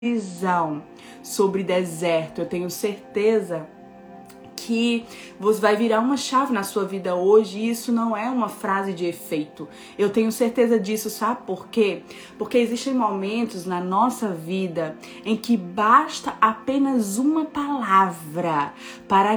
visão sobre deserto. Eu tenho certeza que você vai virar uma chave na sua vida hoje, e isso não é uma frase de efeito. Eu tenho certeza disso, sabe por quê? Porque existem momentos na nossa vida em que basta apenas uma palavra para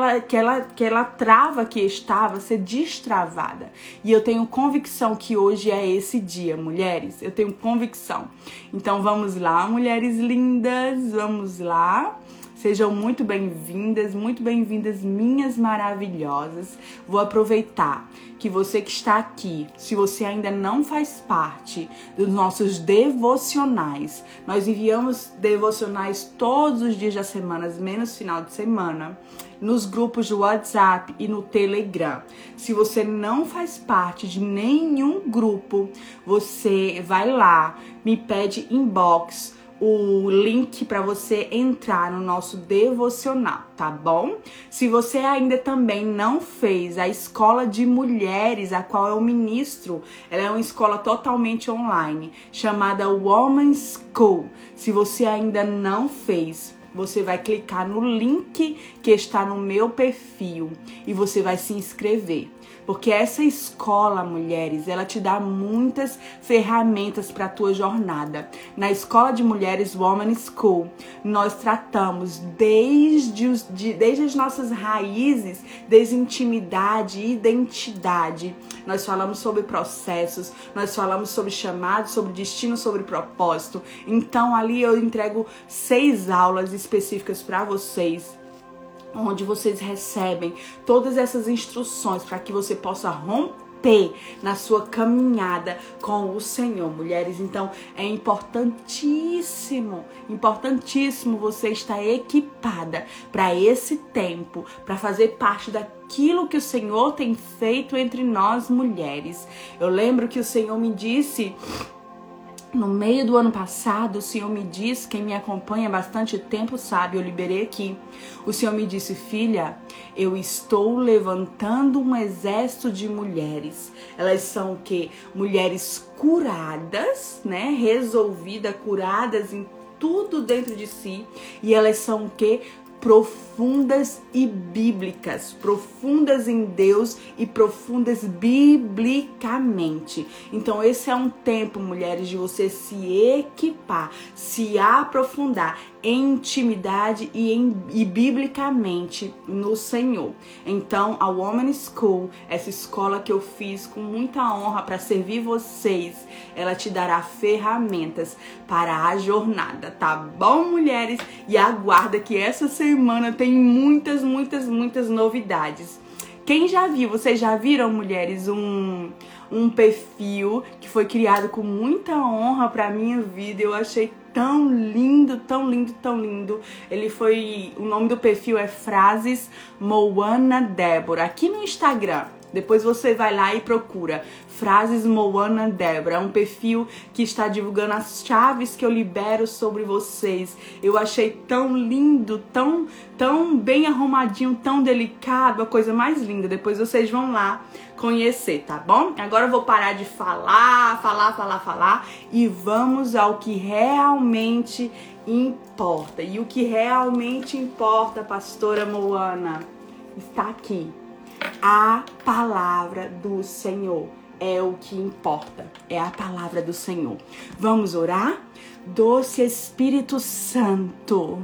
aquela trava que estava ser destravada. E eu tenho convicção que hoje é esse dia, mulheres. Eu tenho convicção. Então vamos lá, mulheres lindas, vamos lá. Sejam muito bem-vindas, minhas maravilhosas. Vou aproveitar que você que está aqui, se você ainda não faz parte dos nossos devocionais, nós enviamos devocionais todos os dias da semana, menos final de semana, nos grupos do WhatsApp e no Telegram. Se você não faz parte de nenhum grupo, você vai lá, me pede inbox, o link para você entrar no nosso devocional, tá bom? Se você ainda também não fez a escola de mulheres, a qual eu ministro, ela é uma escola totalmente online, chamada Women's School. Se você ainda não fez, você vai clicar no link que está no meu perfil e você vai se inscrever. Porque essa escola, mulheres, ela te dá muitas ferramentas para a tua jornada. Na Escola de Mulheres Women's School, nós tratamos desde as nossas raízes, desde intimidade e identidade. Nós falamos sobre processos, nós falamos sobre chamado, sobre destino, sobre propósito. Então, ali eu entrego 6 aulas específicas para vocês, onde vocês recebem todas essas instruções para que você possa romper na sua caminhada com o Senhor, mulheres. Então, é importantíssimo você estar equipada para esse tempo, para fazer parte daquilo que o Senhor tem feito entre nós, mulheres. Eu lembro que o Senhor me disse, no meio do ano passado, o Senhor me disse, quem me acompanha há bastante tempo sabe, eu liberei aqui. O Senhor me disse, filha, eu estou levantando um exército de mulheres. Elas são o quê? Mulheres curadas, né? Resolvidas, curadas em tudo dentro de si. E elas são o quê? Profundas e bíblicas, profundas em Deus e profundas biblicamente. Então esse é um tempo, mulheres, de você se equipar, se aprofundar em intimidade e biblicamente no Senhor. Então a Women's School, essa escola que eu fiz com muita honra para servir vocês, ela te dará ferramentas para a jornada, tá bom, mulheres? E aguarda que essa semana tem muitas novidades. Quem já viu, vocês já viram, mulheres, um perfil que foi criado com muita honra para minha vida? Eu achei tão lindo. O nome do perfil é Frases Moana Débora, aqui no Instagram. Depois você vai lá e procura Frases Moana Débora. É um perfil que está divulgando as chaves que eu libero sobre vocês. Eu achei tão lindo, tão bem arrumadinho, tão delicado, a coisa mais linda. Depois vocês vão lá conhecer, tá bom? Agora eu vou parar de falar e vamos ao que realmente importa. E o que realmente importa, pastora Moana, está aqui. A palavra do Senhor é o que importa, é a palavra do Senhor. Vamos orar? Doce Espírito Santo,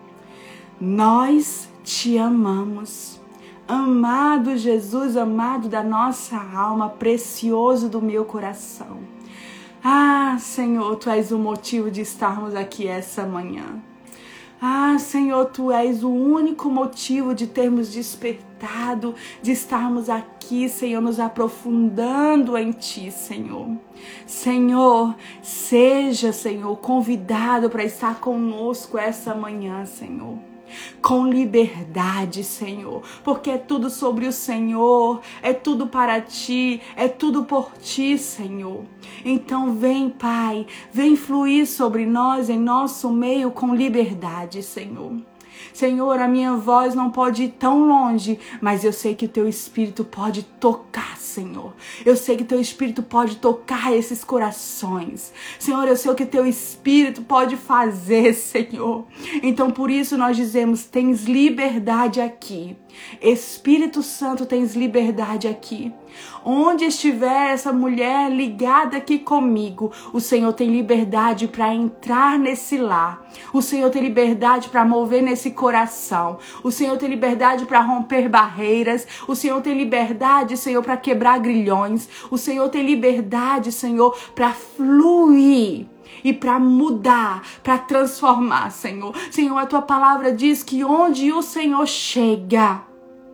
nós te amamos. Amado Jesus, amado da nossa alma, precioso do meu coração. Ah, Senhor, Tu és o motivo de estarmos aqui essa manhã. Ah, Senhor, Tu és o único motivo de termos despertado, de estarmos aqui, Senhor, nos aprofundando em Ti, Senhor. Senhor, seja, Senhor, convidado para estar conosco essa manhã, Senhor. Com liberdade, Senhor, porque é tudo sobre o Senhor, é tudo para Ti, é tudo por Ti, Senhor. Então vem, Pai, vem fluir sobre nós, em nosso meio, com liberdade, Senhor. Senhor, a minha voz não pode ir tão longe, mas eu sei que o teu Espírito pode tocar, Senhor. Eu sei que o teu Espírito pode tocar esses corações. Senhor, eu sei o que o teu Espírito pode fazer, Senhor. Então, por isso nós dizemos, tens liberdade aqui. Espírito Santo, tens liberdade aqui. Onde estiver essa mulher ligada aqui comigo, o Senhor tem liberdade para entrar nesse lar. O Senhor tem liberdade para mover nesse coração. O Senhor tem liberdade para romper barreiras. O Senhor tem liberdade, Senhor, para quebrar grilhões. O Senhor tem liberdade, Senhor, para fluir e para mudar, para transformar, Senhor. Senhor, a tua palavra diz que onde o Senhor chega,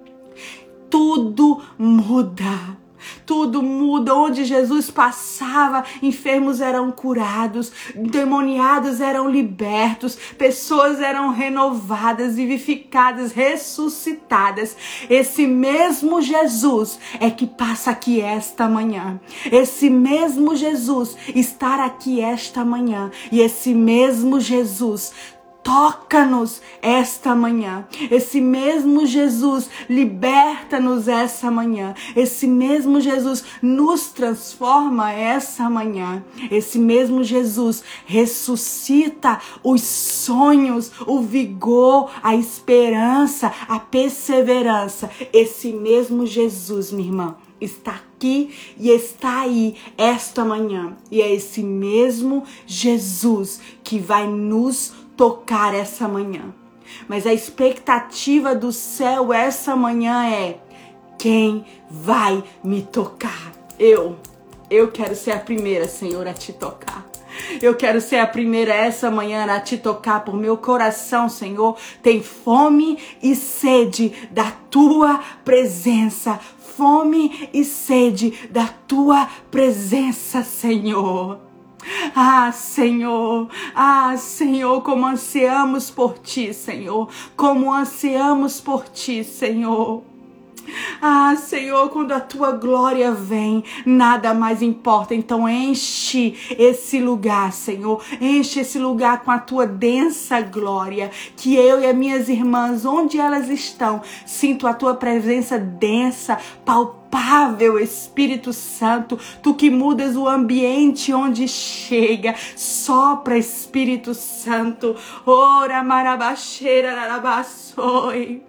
tudo muda. Tudo muda. Onde Jesus passava, enfermos eram curados, endemoniados eram libertos, pessoas eram renovadas, vivificadas, ressuscitadas. Esse mesmo Jesus é que passa aqui esta manhã. Esse mesmo Jesus está aqui esta manhã. E esse mesmo Jesus toca-nos esta manhã. Esse mesmo Jesus liberta-nos essa manhã. Esse mesmo Jesus nos transforma essa manhã. Esse mesmo Jesus ressuscita os sonhos, o vigor, a esperança, a perseverança. Esse mesmo Jesus, minha irmã, está aqui e está aí esta manhã. E é esse mesmo Jesus que vai nos tocar essa manhã. Mas a expectativa do céu essa manhã é: quem vai me tocar? Eu quero ser a primeira, Senhor, a te tocar. Eu quero ser a primeira essa manhã a te tocar, por meu coração, Senhor, tem fome e sede da tua presença. Fome e sede da tua presença, Senhor. Ah, Senhor, como ansiamos por ti, Senhor, como ansiamos por ti, Senhor. Ah, Senhor, quando a tua glória vem, nada mais importa. Então enche esse lugar, Senhor. Enche esse lugar com a tua densa glória. Que eu e as minhas irmãs, onde elas estão, sinto a tua presença densa, palpável, Espírito Santo. Tu que mudas o ambiente onde chega. Sopra, Espírito Santo. Ora, marabaxeira, larabaçoi.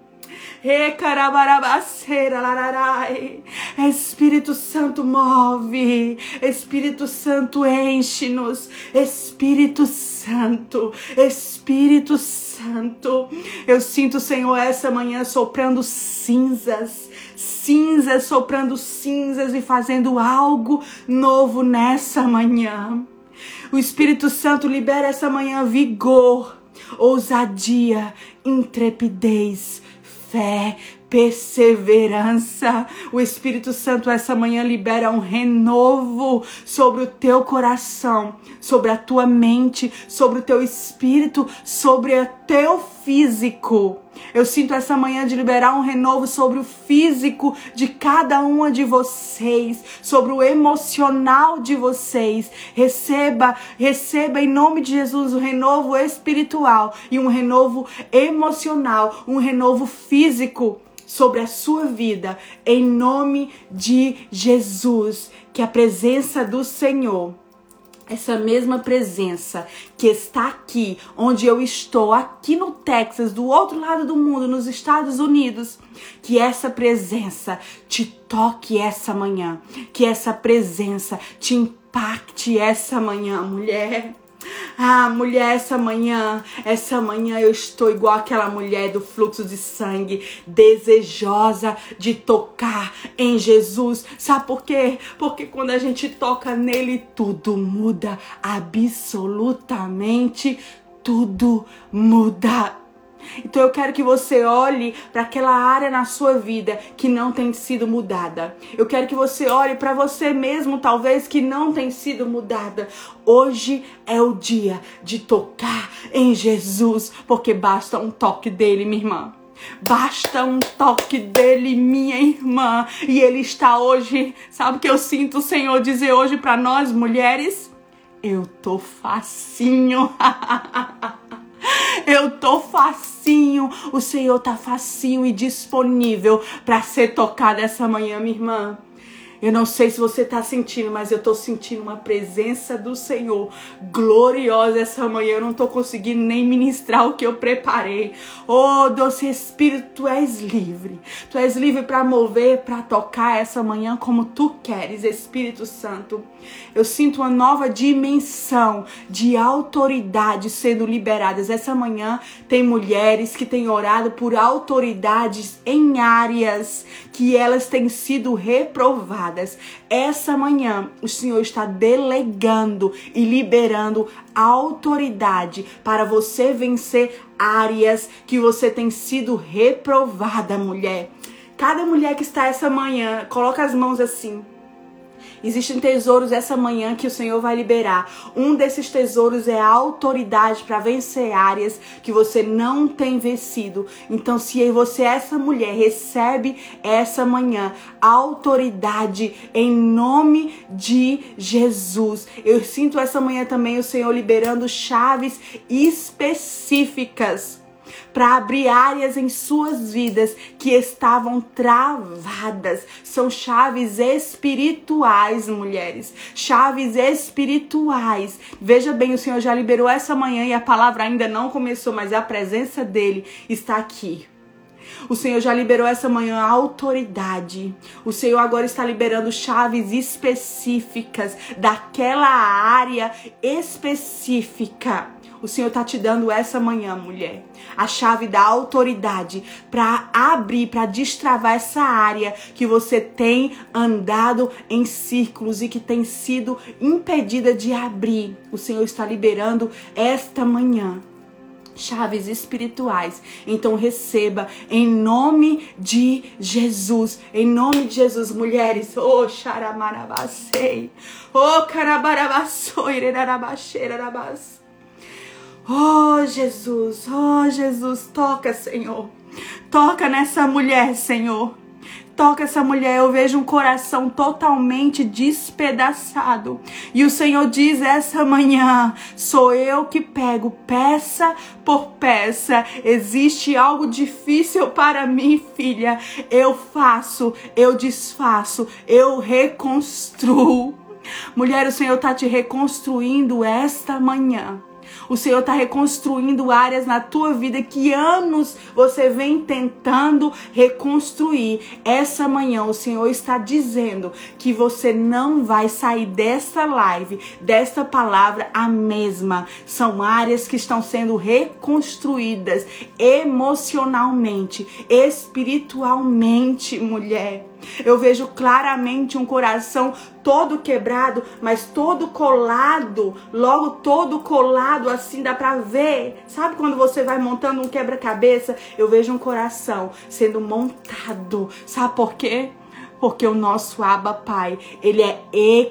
Espírito Santo, move. Espírito Santo, enche-nos. Espírito Santo, Espírito Santo. Eu sinto, Senhor, essa manhã soprando cinzas, soprando cinzas e fazendo algo novo nessa manhã. O Espírito Santo libera essa manhã vigor, ousadia, intrepidez, fé, perseverança. O Espírito Santo essa manhã libera um renovo sobre o teu coração, sobre a tua mente, sobre o teu espírito, sobre o teu físico. Eu sinto essa manhã de liberar um renovo sobre o físico de cada uma de vocês, sobre o emocional de vocês. Receba em nome de Jesus um renovo espiritual e um renovo emocional, um renovo físico sobre a sua vida, em nome de Jesus. Que a presença do Senhor, essa mesma presença que está aqui, onde eu estou, aqui no Texas, do outro lado do mundo, nos Estados Unidos, que essa presença te toque essa manhã, que essa presença te impacte essa manhã, mulher. Ah, mulher, essa manhã eu estou igual aquela mulher do fluxo de sangue, desejosa de tocar em Jesus. Sabe por quê? Porque quando a gente toca nele, tudo muda, absolutamente tudo muda. Então eu quero que você olhe para aquela área na sua vida que não tem sido mudada. Eu quero que você olhe para você mesmo, talvez, que não tem sido mudada. Hoje é o dia de tocar em Jesus, porque basta um toque dele, minha irmã. Basta um toque dele, minha irmã. E ele está hoje, sabe o que eu sinto o Senhor dizer hoje para nós, mulheres? Eu tô facinho. Eu tô facinho. facinho, o Senhor tá facinho e disponível para ser tocado essa manhã, minha irmã. Eu não sei se você está sentindo, mas eu estou sentindo uma presença do Senhor gloriosa essa manhã. Eu não estou conseguindo nem ministrar o que eu preparei. Oh, doce Espírito, tu és livre. Tu és livre para mover, para tocar essa manhã como tu queres, Espírito Santo. Eu sinto uma nova dimensão de autoridade sendo liberadas. Essa manhã tem mulheres que têm orado por autoridades em áreas que elas têm sido reprovadas. Essa manhã o Senhor está delegando e liberando autoridade para você vencer áreas que você tem sido reprovada, mulher. Cada mulher que está essa manhã, coloca as mãos assim. Existem tesouros essa manhã que o Senhor vai liberar. Um desses tesouros é a autoridade para vencer áreas que você não tem vencido. Então, se você, essa mulher, recebe essa manhã autoridade em nome de Jesus. Eu sinto essa manhã também o Senhor liberando chaves específicas para abrir áreas em suas vidas que estavam travadas. São chaves espirituais, mulheres. Chaves espirituais. Veja bem, o Senhor já liberou essa manhã e a palavra ainda não começou, mas a presença dele está aqui. O Senhor já liberou essa manhã a autoridade. O Senhor agora está liberando chaves específicas daquela área específica. O Senhor está te dando essa manhã, mulher, a chave da autoridade para abrir, para destravar essa área que você tem andado em círculos e que tem sido impedida de abrir. O Senhor está liberando esta manhã chaves espirituais. Então receba em nome de Jesus. Em nome de Jesus, mulheres. Oh, xaramarabacei. Oh, carabarabaçoirerarabaxerarabas. Oh, Jesus, toca, Senhor. Toca nessa mulher, Senhor. Toca essa mulher, eu vejo um coração totalmente despedaçado. E o Senhor diz essa manhã, sou eu que pego peça por peça. Existe algo difícil para mim, filha. Eu faço, eu desfaço, eu reconstruo. Mulher, o Senhor está te reconstruindo esta manhã. O Senhor está reconstruindo áreas na tua vida que anos você vem tentando reconstruir. Essa manhã o Senhor está dizendo que você não vai sair dessa live, desta palavra a mesma. São áreas que estão sendo reconstruídas emocionalmente, espiritualmente, mulher. Eu vejo claramente um coração todo quebrado, mas todo colado, logo todo colado, assim dá pra ver. Sabe quando você vai montando um quebra-cabeça? Eu vejo um coração sendo montado. Sabe por quê? Porque o nosso Abba Pai, ele é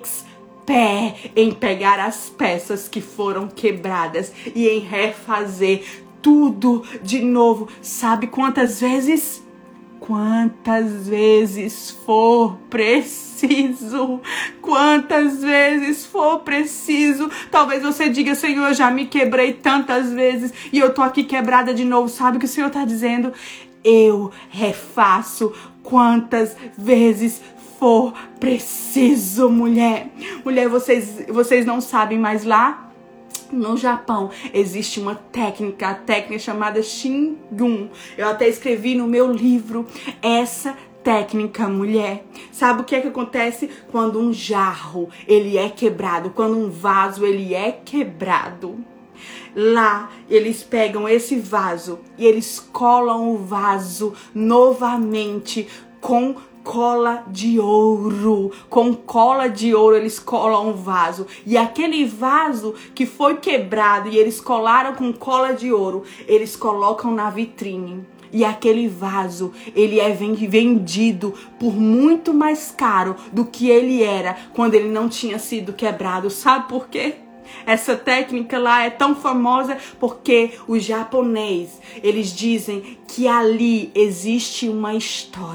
em pegar as peças que foram quebradas e em refazer tudo de novo. Sabe quantas vezes? Quantas vezes for preciso, quantas vezes for preciso. Talvez você diga, Senhor, eu já me quebrei tantas vezes e eu tô aqui quebrada de novo. Sabe o que o Senhor tá dizendo? Eu refaço quantas vezes for preciso, mulher. Mulher, vocês não sabem, mas lá no Japão existe uma técnica, a técnica chamada Shingun. Eu até escrevi no meu livro essa técnica, mulher. Sabe o que é que acontece quando um jarro ele é quebrado, quando um vaso ele é quebrado? Lá eles pegam esse vaso e eles colam o vaso novamente com cola de ouro. Com cola de ouro eles colam um vaso. E aquele vaso que foi quebrado e eles colaram com cola de ouro, eles colocam na vitrine. E aquele vaso, ele é vendido por muito mais caro do que ele era quando ele não tinha sido quebrado. Sabe por quê? Essa técnica lá é tão famosa porque os japoneses, eles dizem que ali existe uma história.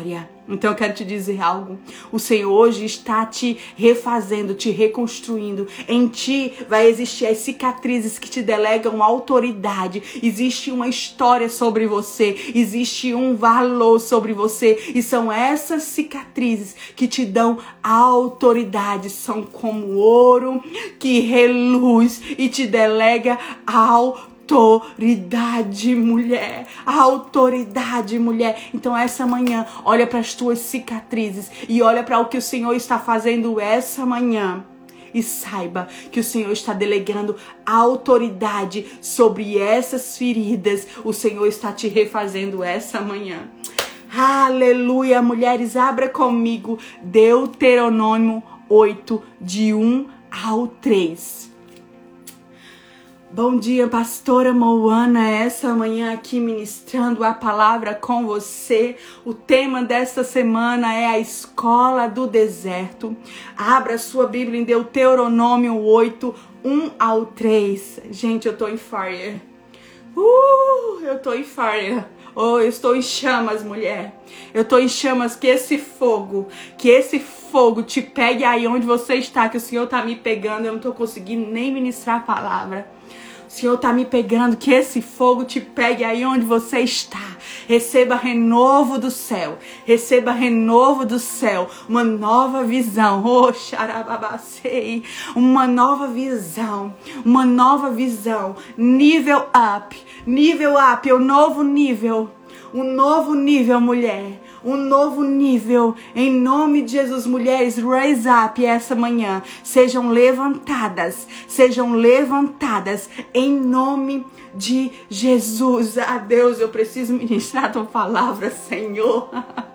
Então eu quero te dizer algo. O Senhor hoje está te refazendo, te reconstruindo. Em ti vai existir as cicatrizes que te delegam autoridade. Existe uma história sobre você. Existe um valor sobre você. E são essas cicatrizes que te dão autoridade. São como ouro que reluz e te delega autoridade, mulher. Autoridade, mulher. Então essa manhã, olha para as tuas cicatrizes e olha para o que o Senhor está fazendo essa manhã. E saiba que o Senhor está delegando autoridade sobre essas feridas. O Senhor está te refazendo essa manhã. Aleluia, mulheres, abra comigo Deuteronômio 8, de 1 ao 3. Bom dia, pastora Moana, essa manhã aqui ministrando a palavra com você. O tema desta semana é a escola do deserto. Abra sua Bíblia em Deuteronômio 8, 1 ao 3. Gente, eu tô em fire. Eu tô em fire. Oh, eu estou em chamas, mulher. Eu tô em chamas, que esse fogo te pegue aí onde você está, que o Senhor tá me pegando, eu não tô conseguindo nem ministrar a palavra. O Senhor tá me pegando, que esse fogo te pegue aí onde você está. Receba renovo do céu. Receba renovo do céu. Uma nova visão. Oh, xarababacei. Uma nova visão. Uma nova visão. Nível up. Nível up. Um novo nível. Um novo nível, mulher. Um novo nível. Em nome de Jesus, mulheres, raise up essa manhã. Sejam levantadas. Sejam levantadas. Em nome de Jesus. Ah, Deus, eu preciso ministrar a tua palavra, Senhor.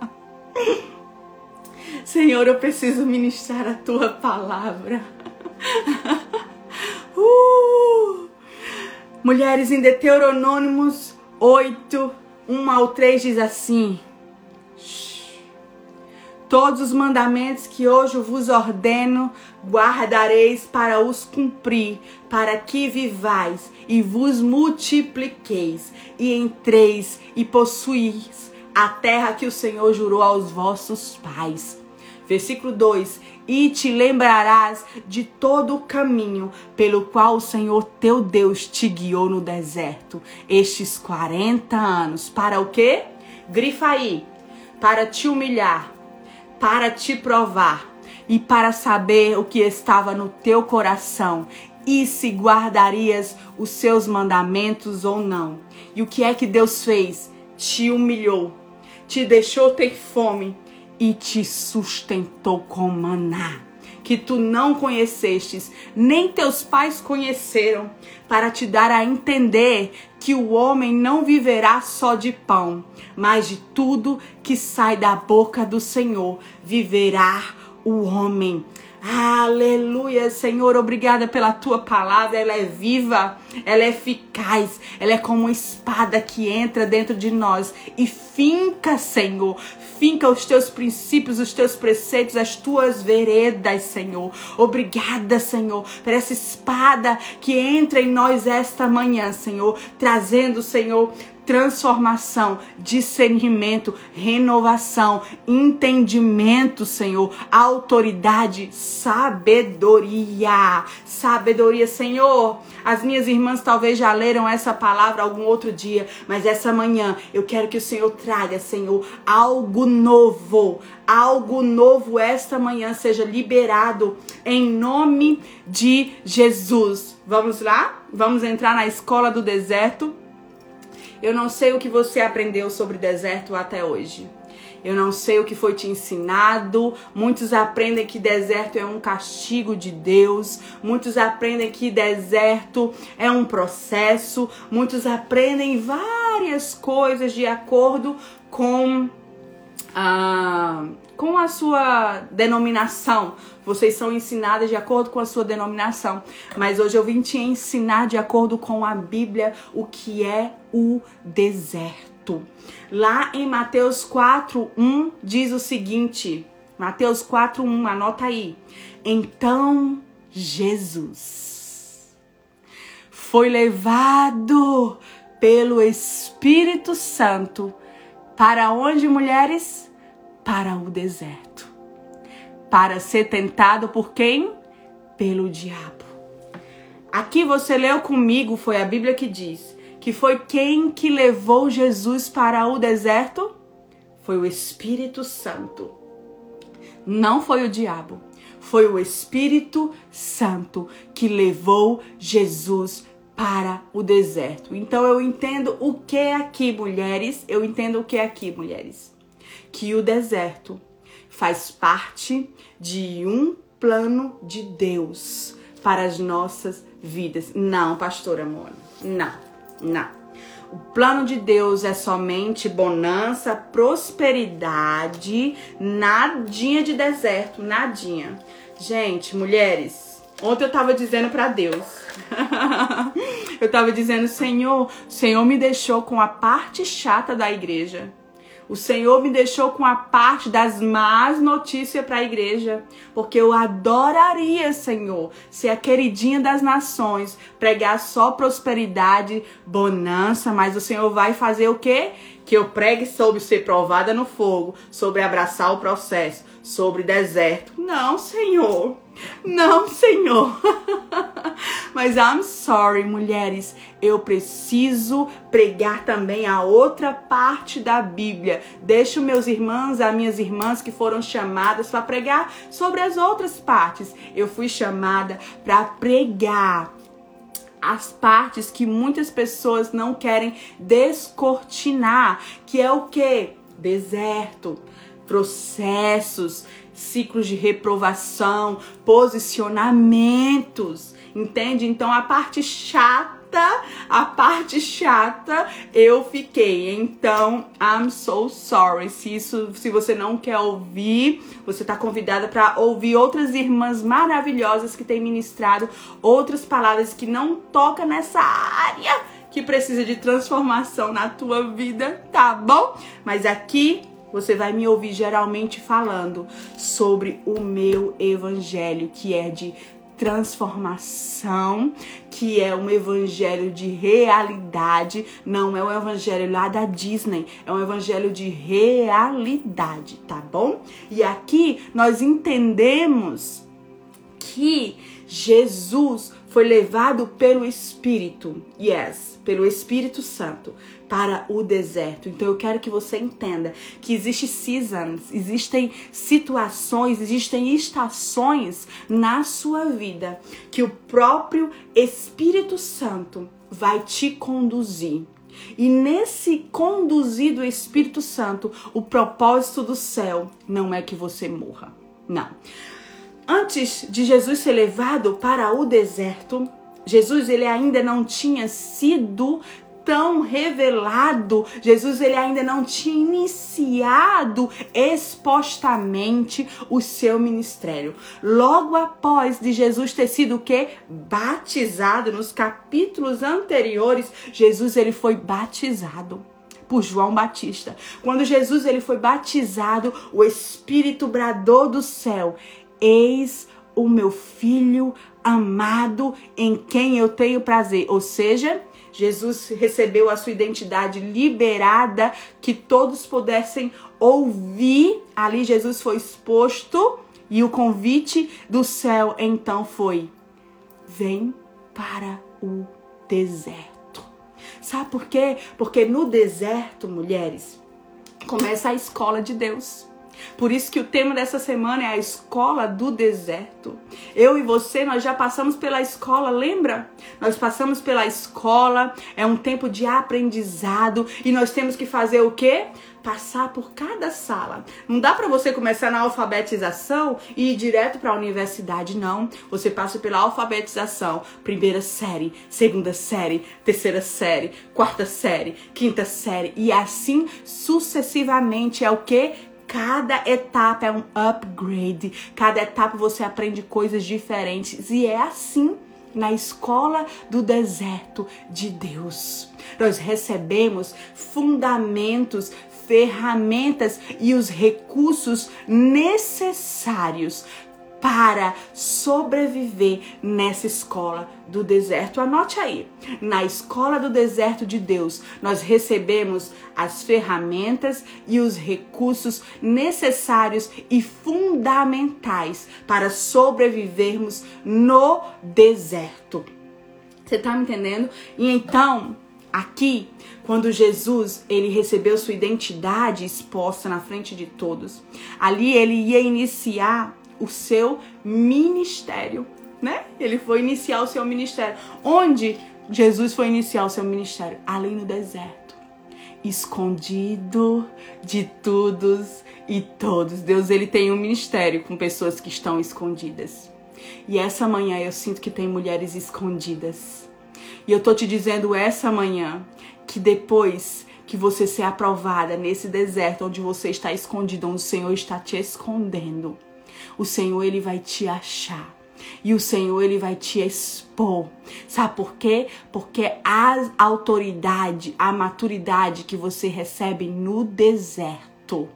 Senhor, eu preciso ministrar a tua palavra. Mulheres, em Deuteronômios 8, 1 ao 3 diz assim: todos os mandamentos que hoje vos ordeno, guardareis para os cumprir, para que vivais e vos multipliqueis, e entreis e possuís a terra que o Senhor jurou aos vossos pais. Versículo 2: e te lembrarás de todo o caminho pelo qual o Senhor teu Deus te guiou no deserto, estes 40 anos. Para o quê? Grifa aí. Para te humilhar, para te provar e para saber o que estava no teu coração e se guardarias os seus mandamentos ou não. E o que é que Deus fez? Te humilhou, te deixou ter fome e te sustentou com maná, que tu não conhecestes, nem teus pais conheceram, para te dar a entender que o homem não viverá só de pão, mas de tudo que sai da boca do Senhor viverá o homem. Aleluia, Senhor, obrigada pela tua palavra. Ela é viva, ela é eficaz, ela é como uma espada que entra dentro de nós e finca, Senhor, finca os teus princípios, os teus preceitos, as tuas veredas, Senhor. Obrigada, Senhor, por essa espada que entra em nós esta manhã, Senhor, trazendo, Senhor, transformação, discernimento, renovação, entendimento, Senhor, autoridade, sabedoria. Sabedoria, Senhor. As minhas irmãs talvez já leram essa palavra algum outro dia, mas essa manhã eu quero que o Senhor traga, Senhor, algo novo. Algo novo esta manhã seja liberado em nome de Jesus. Vamos lá? Vamos entrar na escola do deserto. Eu não sei o que você aprendeu sobre deserto até hoje. Eu não sei o que foi te ensinado. Muitos aprendem que deserto é um castigo de Deus. Muitos aprendem que deserto é um processo. Muitos aprendem várias coisas de acordo com a sua denominação. Vocês são ensinadas de acordo com a sua denominação. Mas hoje eu vim te ensinar de acordo com a Bíblia o que é o deserto. Lá em Mateus 4:1 diz o seguinte. Mateus 4:1, anota aí. Então Jesus foi levado pelo Espírito Santo para onde, mulheres? para o deserto. Para ser tentado por quem? Pelo diabo. Aqui você leu comigo, foi a Bíblia que diz que foi quem que levou Jesus para o deserto? Foi o Espírito Santo. Não foi o diabo. Foi o Espírito Santo que levou Jesus para o deserto. Então eu entendo o que é aqui, mulheres. Que o deserto faz parte de um plano de Deus para as nossas vidas. Não, pastora Mona. Não. O plano de Deus é somente bonança, prosperidade, nadinha de deserto, nadinha. Gente, mulheres, ontem eu tava dizendo pra Deus. Eu tava dizendo, Senhor me deixou com a parte chata da igreja. O Senhor me deixou com a parte das más notícias para a igreja. Porque eu adoraria, Senhor, ser a queridinha das nações. Pregar só prosperidade, bonança. Mas o Senhor vai fazer o quê? Que eu pregue sobre ser provada no fogo. Sobre abraçar o processo. Sobre deserto. Não, Senhor. Não, Senhor. Mas I'm sorry, mulheres. Eu preciso pregar também a outra parte da Bíblia. Deixo meus irmãos, as minhas irmãs que foram chamadas para pregar sobre as outras partes. Eu fui chamada para pregar as partes que muitas pessoas não querem descortinar. Que é o quê? Deserto, processos, ciclos de reprovação, posicionamentos, entende? Então a parte chata eu fiquei. Então, I'm so sorry. Se você não quer ouvir, você tá convidada para ouvir outras irmãs maravilhosas que têm ministrado outras palavras que não tocam nessa área que precisa de transformação na tua vida, tá bom? Mas aqui você vai me ouvir geralmente falando sobre o meu evangelho, que é de transformação, que é um evangelho de realidade, não é um evangelho lá da Disney, é um evangelho de realidade, tá bom? E aqui nós entendemos que Jesus foi levado pelo Espírito, pelo Espírito Santo, para o deserto. Então eu quero que você entenda que existem seasons, existem situações, existem estações na sua vida que o próprio Espírito Santo vai te conduzir. E nesse conduzir do Espírito Santo, o propósito do céu não é que você morra, não. Antes de Jesus ser levado para o deserto, Jesus ele ainda não tinha sido tão revelado, Jesus ele ainda não tinha iniciado expostamente o seu ministério. Logo após de Jesus ter sido o quê? Batizado, nos capítulos anteriores, Jesus ele foi batizado por João Batista. Quando Jesus ele foi batizado, o Espírito bradou do céu: eis o meu filho amado em quem eu tenho prazer. Ou seja, Jesus recebeu a sua identidade liberada, que todos pudessem ouvir. Ali Jesus foi exposto e o convite do céu então foi: vem para o deserto. Sabe por quê? Porque no deserto, mulheres, começa a escola de Deus. Por isso que o tema dessa semana é a escola do deserto. Eu e você, nós já passamos pela escola, lembra? Nós passamos pela escola, é um tempo de aprendizado e nós temos que fazer o quê? Passar por cada sala. Não dá para você começar na alfabetização e ir direto para a universidade, não. Você passa pela alfabetização, primeira série, segunda série, terceira série, quarta série, quinta série e assim sucessivamente. É o quê? Cada etapa é um upgrade. Cada etapa você aprende coisas diferentes. E é assim na escola do deserto de Deus. Nós recebemos fundamentos, ferramentas e os recursos necessários para sobreviver nessa escola do deserto. Anote aí, na escola do deserto de Deus, nós recebemos as ferramentas e os recursos necessários e fundamentais para sobrevivermos no deserto. Você tá me entendendo? E então, aqui, quando Jesus, ele recebeu sua identidade exposta na frente de todos, ali ele ia iniciar o seu ministério, né? Ele foi iniciar o seu ministério. Onde Jesus foi iniciar o seu ministério? Ali no deserto. Escondido de todos e todos. Deus, ele tem um ministério com pessoas que estão escondidas. E essa manhã eu sinto que tem mulheres escondidas. E eu tô te dizendo essa manhã que depois que você ser aprovada nesse deserto onde você está escondido, onde o Senhor está te escondendo, o Senhor, ele vai te achar. E o Senhor, ele vai te expor. Sabe por quê? Porque a autoridade, a maturidade que você recebe no deserto,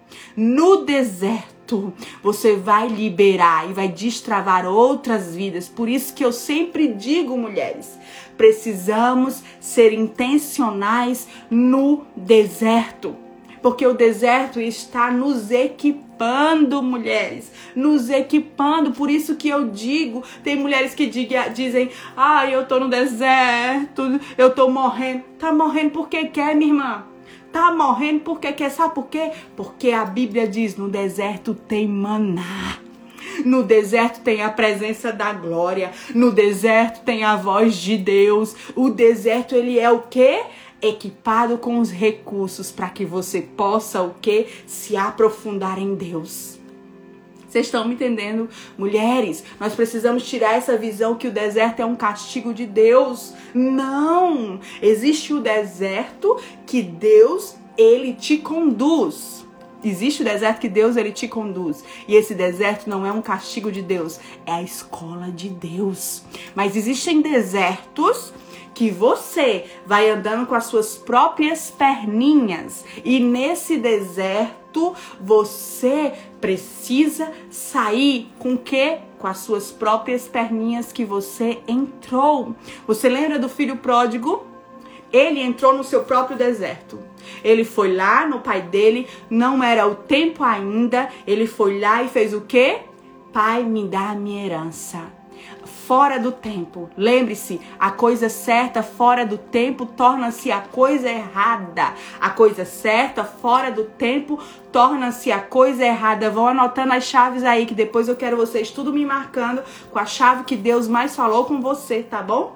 você vai liberar e vai destravar outras vidas. Por isso que eu sempre digo, mulheres, precisamos ser intencionais no deserto. Porque o deserto está nos equipando, mulheres. Nos equipando. Por isso que eu digo, tem mulheres que dizem, eu tô no deserto, eu tô morrendo. Tá morrendo porque quer, minha irmã. Tá morrendo porque quer. Sabe por quê? Porque a Bíblia diz, no deserto tem maná. No deserto tem a presença da glória. No deserto tem a voz de Deus. O deserto, ele é o quê? Equipado com os recursos para que você possa o quê? Se aprofundar em Deus. Vocês estão me entendendo? Mulheres, nós precisamos tirar essa visão que o deserto é um castigo de Deus. Não! Existe o deserto que Deus, ele te conduz. Existe o deserto que Deus, ele te conduz. E esse deserto não é um castigo de Deus, é a escola de Deus. Mas existem desertos que você vai andando com as suas próprias perninhas. E nesse deserto, você precisa sair com o quê? Com as suas próprias perninhas que você entrou. Você lembra do filho pródigo? Ele entrou no seu próprio deserto. Ele foi lá no pai dele, não era o tempo ainda. Ele foi lá e fez o quê? Pai, me dá a minha herança. Fora do tempo. Lembre-se, a coisa certa fora do tempo torna-se a coisa errada. A coisa certa fora do tempo torna-se a coisa errada. Vão anotando as chaves aí, que depois eu quero vocês tudo me marcando com a chave que Deus mais falou com você, tá bom?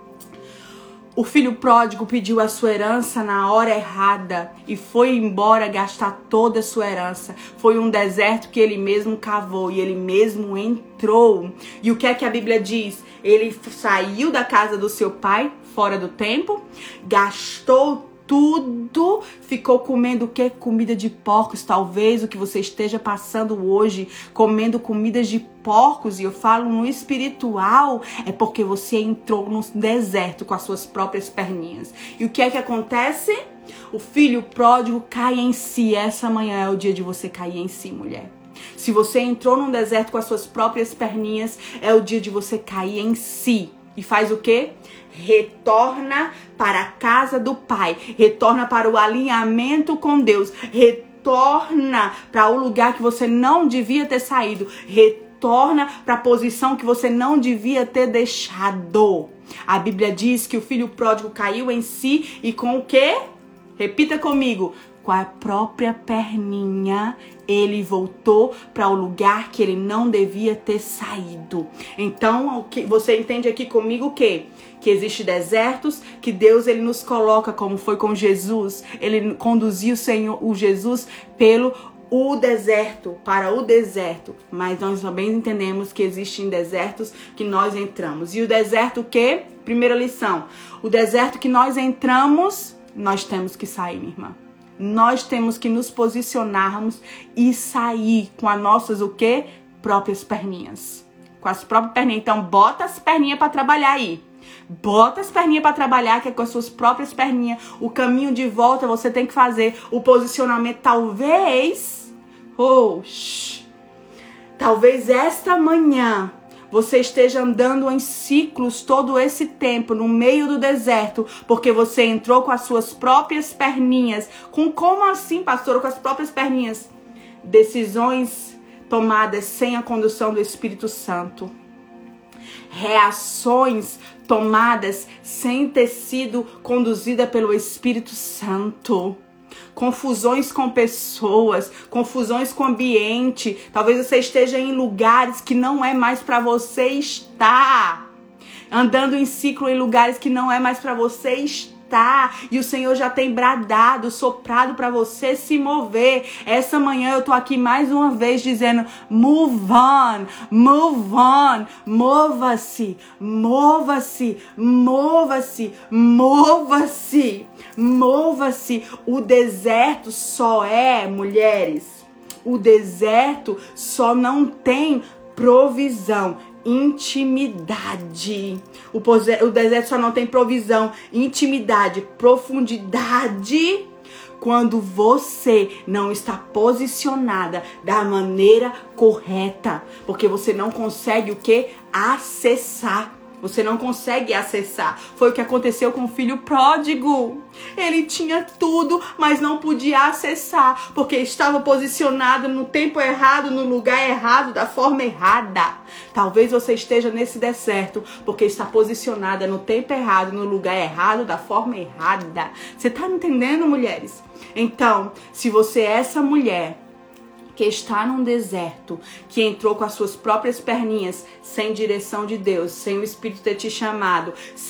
O filho pródigo pediu a sua herança na hora errada e foi embora gastar toda a sua herança. Foi um deserto que ele mesmo cavou e ele mesmo entrou. E o que é que a Bíblia diz? Ele saiu da casa do seu pai, fora do tempo, gastou tudo, ficou comendo o que? Comida de porcos. Talvez o que você esteja passando hoje, comendo comidas de porcos, e eu falo no espiritual, é porque você entrou no deserto com as suas próprias perninhas. E o que é que acontece? O filho pródigo cai em si. Essa manhã é o dia de você cair em si, mulher. Se você entrou num deserto com as suas próprias perninhas, é o dia de você cair em si. E faz o quê? Retorna para a casa do Pai. Retorna para o alinhamento com Deus. Retorna para o lugar que você não devia ter saído. Retorna para a posição que você não devia ter deixado. A Bíblia diz que o filho pródigo caiu em si e com o quê? Repita comigo. Com a própria perninha, ele voltou para o lugar que ele não devia ter saído. Então, você entende aqui comigo o quê? Que existem desertos que Deus, ele nos coloca, como foi com Jesus. Ele conduziu o Jesus pelo deserto, para o deserto. Mas nós também entendemos que existem desertos que nós entramos. E o deserto o quê? Primeira lição. O deserto que nós entramos, nós temos que sair, minha irmã. Nós temos que nos posicionarmos e sair com as nossas, o quê? Próprias perninhas. Com as próprias perninhas. Então, bota as perninhas para trabalhar aí. Bota as perninhas para trabalhar, que é com as suas próprias perninhas. O caminho de volta você tem que fazer. O posicionamento, talvez Talvez esta manhã você esteja andando em ciclos todo esse tempo no meio do deserto, porque você entrou com as suas próprias perninhas. Como assim, pastora? Com as próprias perninhas? Decisões tomadas sem a condução do Espírito Santo. Reações tomadas sem ter sido conduzida pelo Espírito Santo. Confusões com pessoas, confusões com o ambiente. Talvez você esteja em lugares que não é mais para você estar. Andando em ciclo em lugares que não é mais para você estar. E o Senhor já tem bradado, soprado para você se mover. Essa manhã eu tô aqui mais uma vez dizendo: move on, move on, mova-se, mova-se, mova-se, mova-se, mova-se. O deserto só é, mulheres, o deserto só não tem provisão, intimidade. O deserto só não tem provisão, intimidade, profundidade, quando você não está posicionada da maneira correta. Porque você não consegue o quê? Acessar. Você não consegue acessar. Foi o que aconteceu com o filho pródigo. Ele tinha tudo, mas não podia acessar, porque estava posicionado no tempo errado, no lugar errado, da forma errada. Talvez você esteja nesse deserto, porque está posicionada no tempo errado, no lugar errado, da forma errada. Você está me entendendo, mulheres? Então, se você é essa mulher que está num deserto, que entrou com as suas próprias perninhas, sem direção de Deus, sem o Espírito ter te chamado,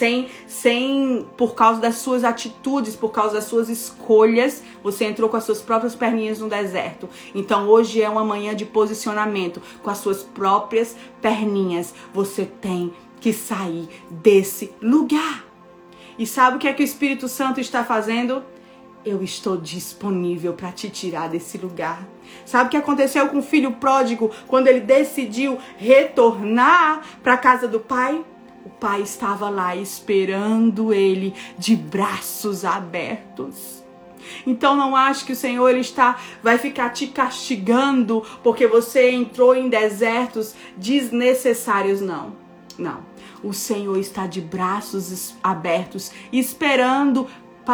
por causa das suas atitudes, por causa das suas escolhas, você entrou com as suas próprias perninhas no deserto. Então hoje é uma manhã de posicionamento, com as suas próprias perninhas. Você tem que sair desse lugar. E sabe o que é que o Espírito Santo está fazendo? Eu estou disponível para te tirar desse lugar. Sabe o que aconteceu com o filho pródigo quando ele decidiu retornar para a casa do pai? O pai estava lá esperando ele de braços abertos. Então não ache que o Senhor vai ficar te castigando porque você entrou em desertos desnecessários, não. Não. O Senhor está de braços abertos esperando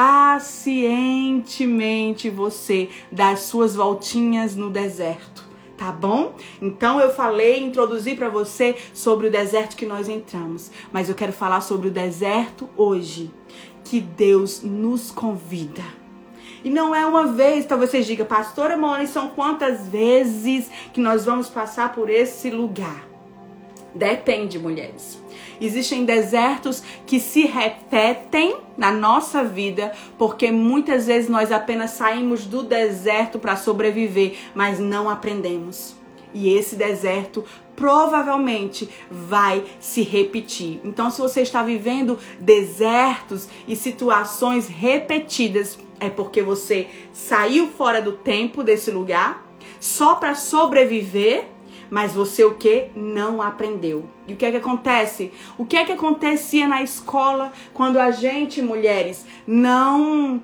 pacientemente você dar suas voltinhas no deserto, tá bom? Então eu introduzi para você sobre o deserto que nós entramos, mas eu quero falar sobre o deserto hoje, que Deus nos convida. E não é uma vez, talvez você diga: pastora Moni, são quantas vezes que nós vamos passar por esse lugar? Depende, mulheres. Existem desertos que se repetem na nossa vida, porque muitas vezes nós apenas saímos do deserto para sobreviver, mas não aprendemos. E esse deserto provavelmente vai se repetir. Então, se você está vivendo desertos e situações repetidas, é porque você saiu fora do tempo desse lugar só para sobreviver, mas você o que? Não aprendeu. E o que é que acontece? O que é que acontecia na escola quando a gente, mulheres, não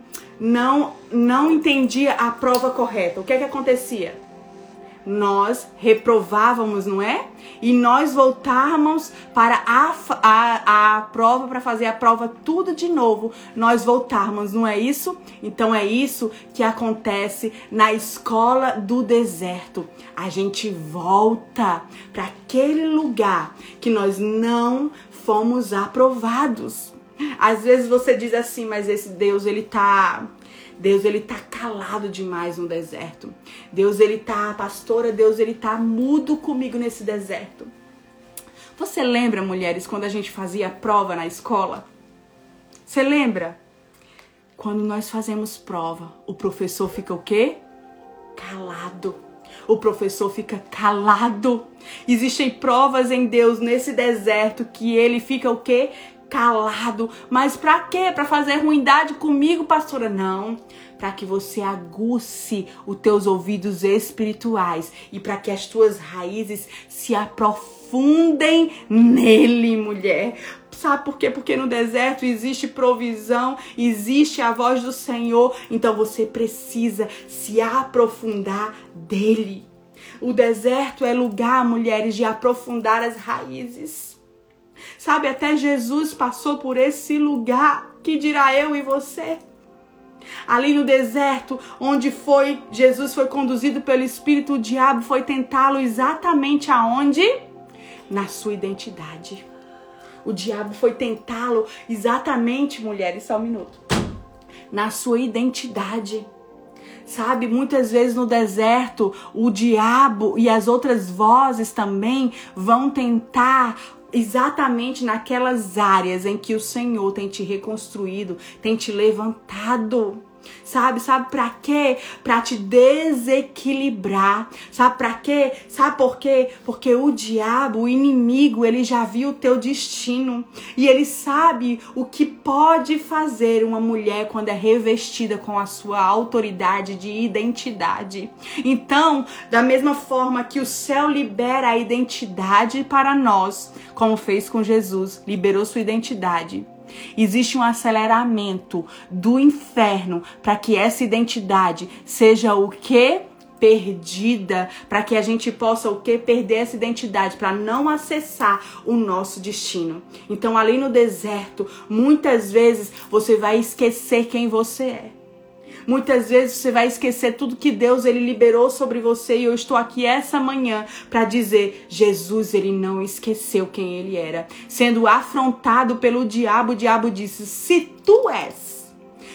entendia a prova correta? O que é que acontecia? Nós reprovávamos, não é? E nós voltávamos para a prova, para fazer a prova tudo de novo. Nós voltávamos, não é isso? Então é isso que acontece na escola do deserto. A gente volta para aquele lugar que nós não fomos aprovados. Às vezes você diz assim: mas esse Deus, ele tá calado demais no deserto. Pastora, Deus, ele tá mudo comigo nesse deserto. Você lembra, mulheres, quando a gente fazia prova na escola? Você lembra? Quando nós fazemos prova, o professor fica o quê? Calado. O professor fica calado. Existem provas em Deus nesse deserto que ele fica o quê? Calado. Mas pra quê? Pra fazer ruindade comigo, pastora? Não. Para que você aguce os teus ouvidos espirituais e para que as tuas raízes se aprofundem nele, mulher. Sabe por quê? Porque no deserto existe provisão, existe a voz do Senhor. Então você precisa se aprofundar dele. O deserto é lugar, mulheres, de aprofundar as raízes. Sabe, até Jesus passou por esse lugar. Que dirá eu e você? Ali no deserto, onde Jesus foi conduzido pelo Espírito, o diabo foi tentá-lo exatamente aonde? Na sua identidade. O diabo foi tentá-lo exatamente, mulheres, só um minuto, na sua identidade. Sabe, muitas vezes no deserto, o diabo e as outras vozes também vão tentar exatamente naquelas áreas em que o Senhor tem te reconstruído, tem te levantado. Sabe pra quê? Pra te desequilibrar. Sabe pra quê? Sabe por quê? Porque o diabo, o inimigo, ele já viu o teu destino. E ele sabe o que pode fazer uma mulher quando é revestida com a sua autoridade de identidade. Então, da mesma forma que o céu libera a identidade para nós, como fez com Jesus, liberou sua identidade. Existe um aceleramento do inferno para que essa identidade seja o quê? Perdida, para que a gente possa o quê? Perder essa identidade, para não acessar o nosso destino. Então, ali no deserto, muitas vezes você vai esquecer quem você é. Muitas vezes você vai esquecer tudo que Deus ele liberou sobre você, e eu estou aqui essa manhã para dizer, Jesus ele não esqueceu quem ele era. Sendo afrontado pelo diabo, o diabo disse, se tu és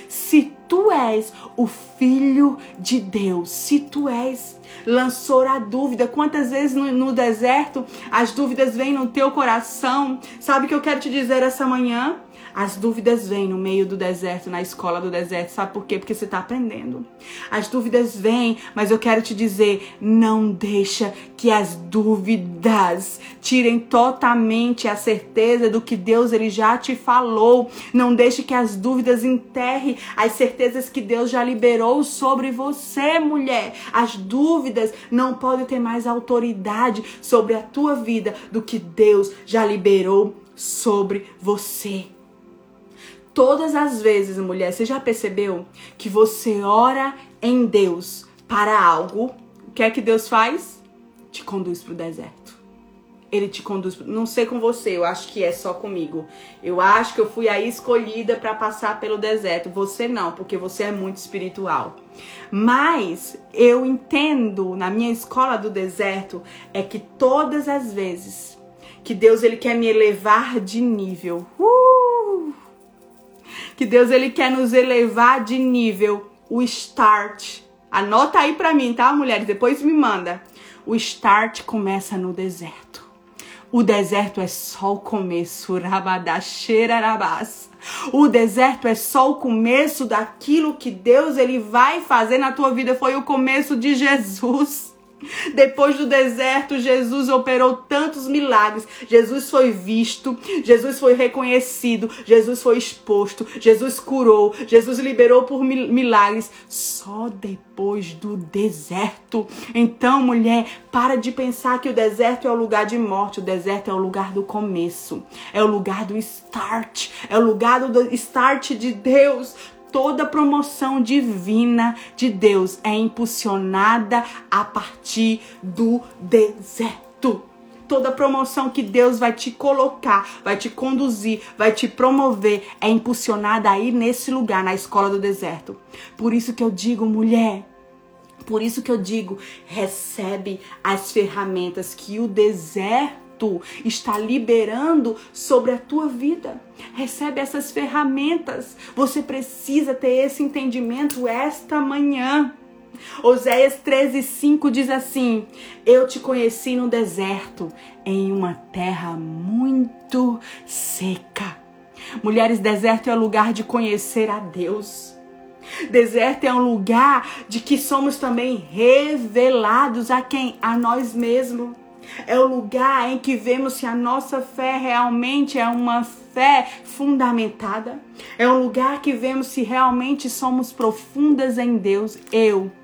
o Filho de Deus, se tu és, lançou a dúvida. Quantas vezes no deserto as dúvidas vêm no teu coração? Sabe o que eu quero te dizer essa manhã? As dúvidas vêm no meio do deserto, na escola do deserto. Sabe por quê? Porque você está aprendendo. As dúvidas vêm, mas eu quero te dizer, não deixa que as dúvidas tirem totalmente a certeza do que Deus ele já te falou. Não deixe que as dúvidas enterrem as certezas que Deus já liberou sobre você, mulher. As dúvidas não podem ter mais autoridade sobre a tua vida do que Deus já liberou sobre você. Todas as vezes, mulher, você já percebeu que você ora em Deus para algo? O que é que Deus faz? Te conduz para o deserto. Ele te conduz, não sei com você, eu acho que é só comigo. Eu acho que eu fui aí escolhida para passar pelo deserto. Você não, porque você é muito espiritual. Mas eu entendo, na minha escola do deserto, é que todas as vezes que Deus ele quer me elevar de nível, que Deus ele quer nos elevar de nível, o start, anota aí pra mim, tá, mulheres? Depois me manda. O start começa no deserto. O deserto é só o começo, rabadaxerarabás. O deserto é só o começo daquilo que Deus ele vai fazer na tua vida. Foi o começo de Jesus. Depois do deserto, Jesus operou tantos milagres. Jesus foi visto, Jesus foi reconhecido, Jesus foi exposto, Jesus curou, Jesus liberou por milagres. Só depois do deserto. Então, mulher, para de pensar que o deserto é o lugar de morte. O deserto é o lugar do começo. É o lugar do start. É o lugar do start de Deus. Toda promoção divina de Deus é impulsionada a partir do deserto. Toda promoção que Deus vai te colocar, vai te conduzir, vai te promover, é impulsionada aí nesse lugar, na escola do deserto. Por isso que eu digo, mulher, por isso que eu digo, recebe as ferramentas que o deserto está liberando sobre a tua vida. Recebe essas ferramentas. Você precisa ter esse entendimento esta manhã. Oséias 13:5 diz assim: eu te conheci no deserto, em uma terra muito seca. Mulheres, deserto é o lugar de conhecer a Deus. Deserto é um lugar de que somos também revelados a quem? A nós mesmos. É o lugar em que vemos se a nossa fé realmente é uma fé fundamentada. É um lugar que vemos se realmente somos profundas em Deus. Eu,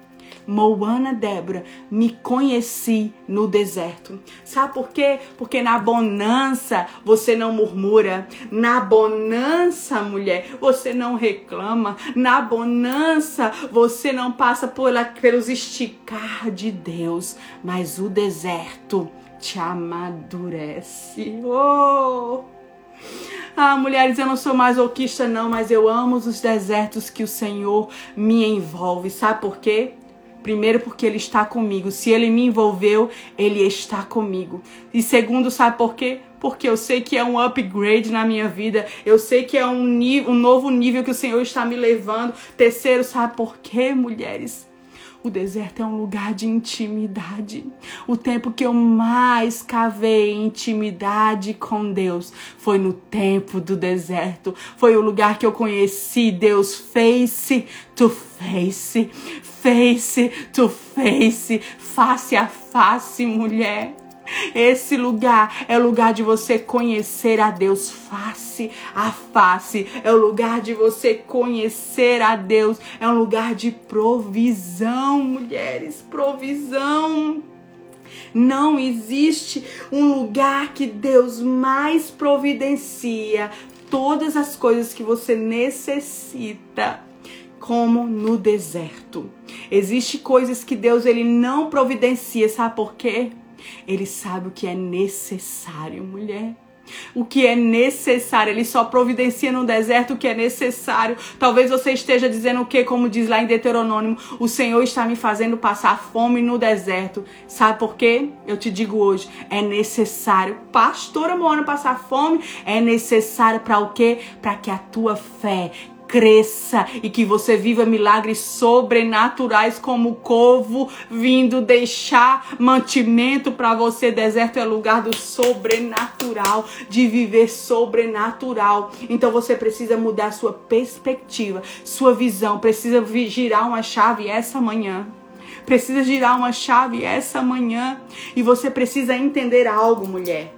Moana Débora, me conheci no deserto. Sabe por quê? Porque na bonança você não murmura. Na bonança, mulher, você não reclama. Na bonança você não passa pelos esticar de Deus. Mas o deserto te amadurece. Oh! Mulheres, eu não sou masoquista não, mas eu amo os desertos que o Senhor me envolve. Sabe por quê? Primeiro, porque Ele está comigo. Se Ele me envolveu, Ele está comigo. E segundo, sabe por quê? Porque eu sei que é um upgrade na minha vida. Eu sei que é um novo nível que o Senhor está me levando. Terceiro, sabe por quê, mulheres? O deserto é um lugar de intimidade. O tempo que eu mais cavei intimidade com Deus foi no tempo do deserto. Foi o lugar que eu conheci Deus face to face. Face to face. Face a face, mulher. Esse lugar é o lugar de você conhecer a Deus face a face. É o lugar de você conhecer a Deus. É um lugar de provisão, mulheres. Provisão. Não existe um lugar que Deus mais providencia todas as coisas que você necessita, como no deserto. Existem coisas que Deus ele não providencia, sabe por quê? Ele sabe o que é necessário, mulher. O que é necessário. Ele só providencia no deserto o que é necessário. Talvez você esteja dizendo o quê? Como diz lá em Deuteronômio, o Senhor está me fazendo passar fome no deserto. Sabe por quê? Eu te digo hoje, é necessário. Pastora Moana, passar fome é necessário para o quê? Para que a tua fé cresça e que você viva milagres sobrenaturais como o corvo vindo deixar mantimento para você. Deserto é lugar do sobrenatural, de viver sobrenatural. Então você precisa mudar sua perspectiva, sua visão. Precisa girar uma chave essa manhã. Precisa girar uma chave essa manhã. E você precisa entender algo, mulher.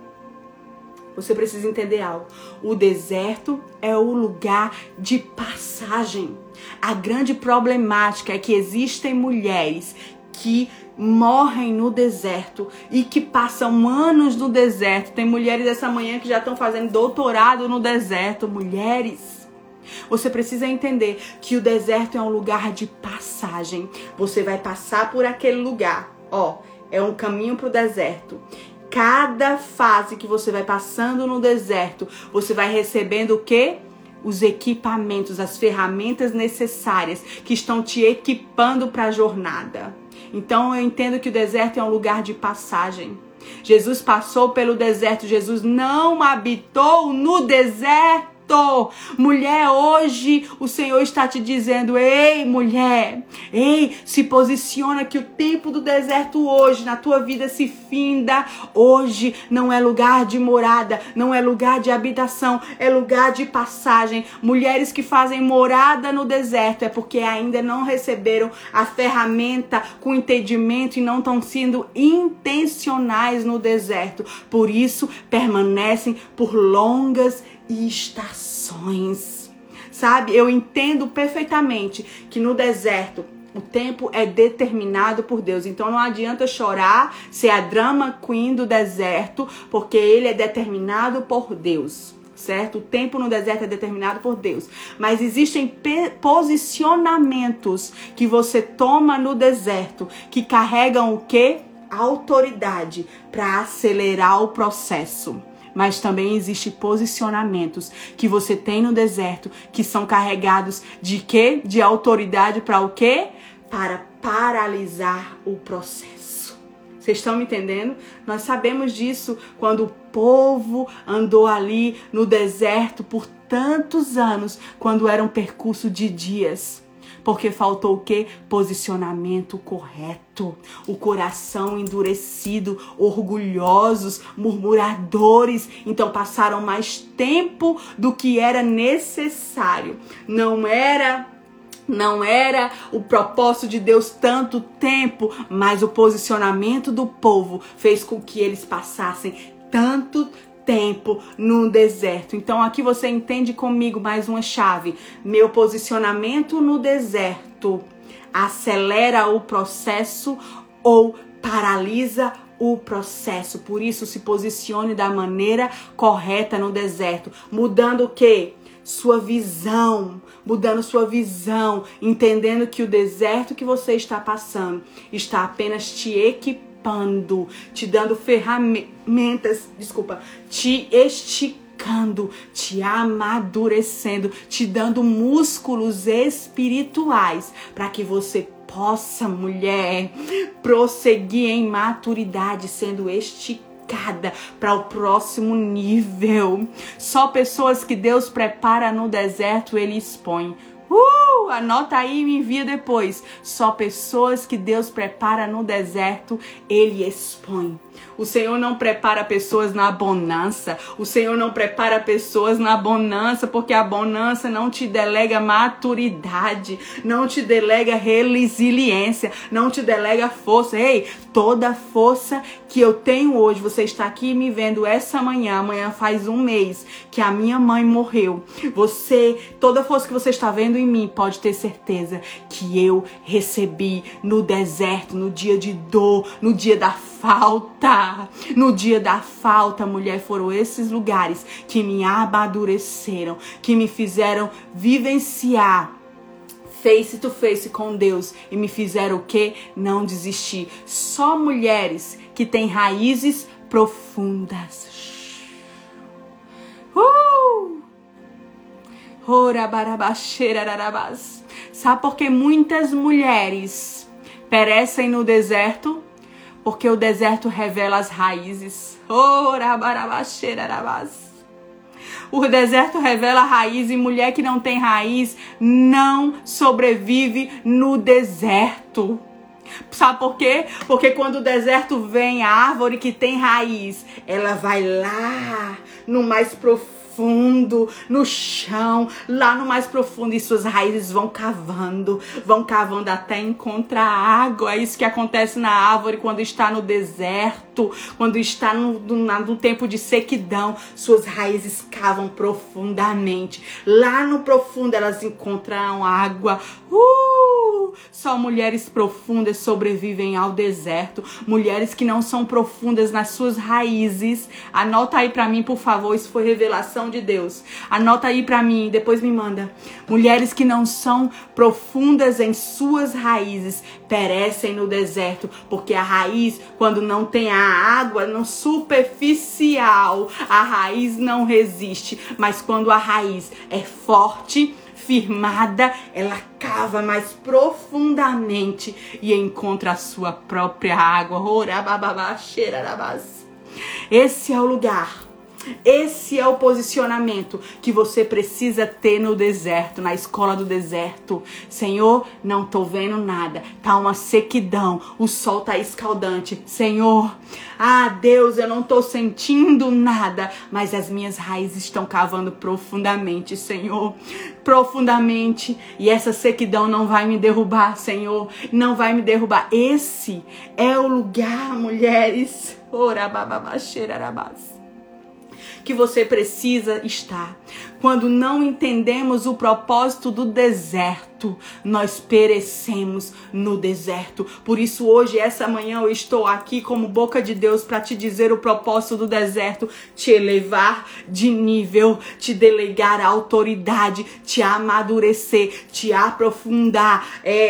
Você precisa entender algo. O deserto é o lugar de passagem. A grande problemática é que existem mulheres que morrem no deserto e que passam anos no deserto. Tem mulheres essa manhã que já estão fazendo doutorado no deserto. Mulheres, você precisa entender que o deserto é um lugar de passagem. Você vai passar por aquele lugar. É um caminho para o deserto. Cada fase que você vai passando no deserto, você vai recebendo o quê? Os equipamentos, as ferramentas necessárias que estão te equipando para a jornada. Então eu entendo que o deserto é um lugar de passagem. Jesus passou pelo deserto, Jesus não habitou no deserto. Mulher, hoje o Senhor está te dizendo: ei, mulher, ei, se posiciona que o tempo do deserto hoje na tua vida se finda. Hoje não é lugar de morada, não é lugar de habitação, é lugar de passagem. Mulheres que fazem morada no deserto é porque ainda não receberam a ferramenta com entendimento e não estão sendo intencionais no deserto. Por isso permanecem por longas estações, sabe? Eu entendo perfeitamente que no deserto o tempo é determinado por Deus. Então não adianta chorar, ser a drama queen do deserto, porque ele é determinado por Deus, certo? O tempo no deserto é determinado por Deus. Mas existem posicionamentos que você toma no deserto que carregam o quê? Autoridade para acelerar o processo. Mas também existem posicionamentos que você tem no deserto que são carregados de quê? De autoridade para o quê? Para paralisar o processo. Vocês estão me entendendo? Nós sabemos disso quando o povo andou ali no deserto por tantos anos, quando era um percurso de dias. Porque faltou o quê? Posicionamento correto. O coração endurecido, orgulhosos, murmuradores. Então passaram mais tempo do que era necessário. Não era o propósito de Deus tanto tempo, mas o posicionamento do povo fez com que eles passassem tanto tempo no deserto. Então aqui você entende comigo mais uma chave. Meu posicionamento no deserto acelera o processo ou paralisa o processo. Por isso, se posicione da maneira correta no deserto, mudando o quê? Sua visão, mudando sua visão, entendendo que o deserto que você está passando está apenas te equipando, te dando ferramentas, te esticando, te amadurecendo, te dando músculos espirituais para que você possa, mulher, prosseguir em maturidade, sendo esticada para o próximo nível. Só pessoas que Deus prepara no deserto, Ele expõe. Anota aí e me envia depois. Só pessoas que Deus prepara no deserto, Ele expõe. O Senhor não prepara pessoas na bonança. O Senhor não prepara pessoas na bonança, porque a bonança não te delega maturidade, não te delega resiliência, não te delega força. Ei, toda força que eu tenho hoje, você está aqui me vendo essa manhã, amanhã faz um mês que a minha mãe morreu. Toda força que você está vendo em mim, pode ter certeza que eu recebi no deserto, no dia de dor, no dia da falta. No dia da falta, mulher, foram esses lugares que me amadureceram, que me fizeram vivenciar face to face com Deus e me fizeram o quê? Não desistir. Só mulheres que têm raízes profundas. Sabe por que muitas mulheres perecem no deserto? Porque o deserto revela as raízes. O deserto revela a raiz e mulher que não tem raiz não sobrevive no deserto. Sabe por quê? Porque quando o deserto vem, a árvore que tem raiz, ela vai lá no mais profundo, no chão, lá no mais profundo, e suas raízes vão cavando até encontrar água. É isso que acontece na árvore quando está no deserto, quando está no tempo de sequidão. Suas raízes cavam profundamente, lá no profundo elas encontram água. Só mulheres profundas sobrevivem ao deserto. Mulheres que não são profundas nas suas raízes. Anota aí pra mim, por favor, isso foi revelação de Deus. Anota aí pra mim, depois me manda. Mulheres que não são profundas em suas raízes perecem no deserto, porque a raiz, quando não tem a água no superficial, a raiz não resiste. Mas quando a raiz é forte, firmada, ela cava mais profundamente e encontra a sua própria água. Esse é o lugar, esse é o posicionamento que você precisa ter no deserto, na escola do deserto. Senhor, não tô vendo nada, tá uma sequidão, o sol tá escaldante. Senhor, Deus, eu não tô sentindo nada, mas as minhas raízes estão cavando profundamente, Senhor, profundamente, e essa sequidão não vai me derrubar, Senhor, não vai me derrubar. Esse é o lugar, mulheres, que você precisa estar. Quando não entendemos o propósito do deserto, nós perecemos no deserto. Por isso hoje, essa manhã, eu estou aqui como boca de Deus para te dizer o propósito do deserto: te elevar de nível, te delegar a autoridade, te amadurecer, te aprofundar,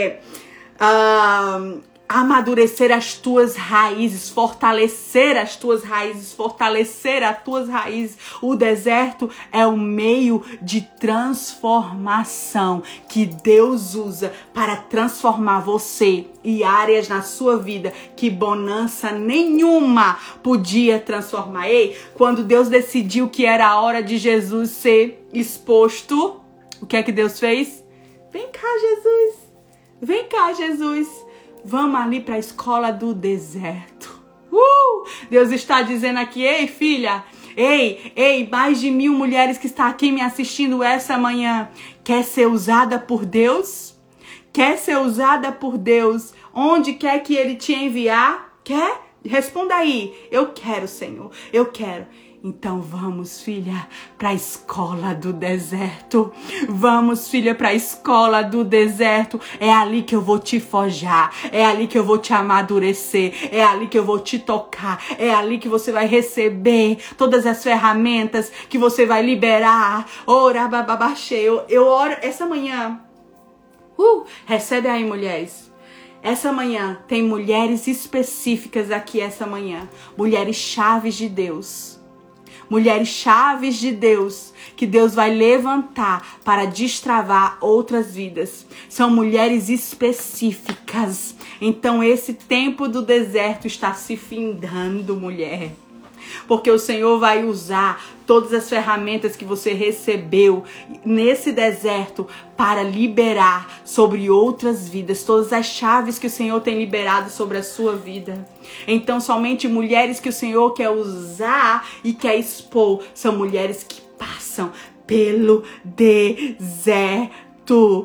amadurecer as tuas raízes, fortalecer as tuas raízes, fortalecer as tuas raízes. O deserto é um meio de transformação que Deus usa para transformar você e áreas na sua vida que bonança nenhuma podia transformar. Ei, quando Deus decidiu que era a hora de Jesus ser exposto, o que é que Deus fez? Vem cá, Jesus. Vem cá, Jesus. Vamos ali para a escola do deserto. Deus está dizendo aqui: ei, filha, ei, mais de 1000 mulheres que estão aqui me assistindo essa manhã. Quer ser usada por Deus? Quer ser usada por Deus? Onde quer que Ele te enviar? Quer? Responda aí. Eu quero, Senhor. Eu quero. Então vamos, filha, para a escola do deserto. Vamos, filha, para a escola do deserto. É ali que eu vou te forjar. É ali que eu vou te amadurecer. É ali que eu vou te tocar. É ali que você vai receber todas as ferramentas que você vai liberar. Ora, bababaxê. Eu oro essa manhã. Recebe aí, mulheres. Essa manhã tem mulheres específicas aqui essa manhã. Mulheres chaves de Deus. Mulheres chaves de Deus, que Deus vai levantar para destravar outras vidas. São mulheres específicas. Então esse tempo do deserto está se findando, mulher. Porque o Senhor vai usar todas as ferramentas que você recebeu nesse deserto para liberar sobre outras vidas. Todas as chaves que o Senhor tem liberado sobre a sua vida. Então somente mulheres que o Senhor quer usar e quer expor são mulheres que passam pelo deserto.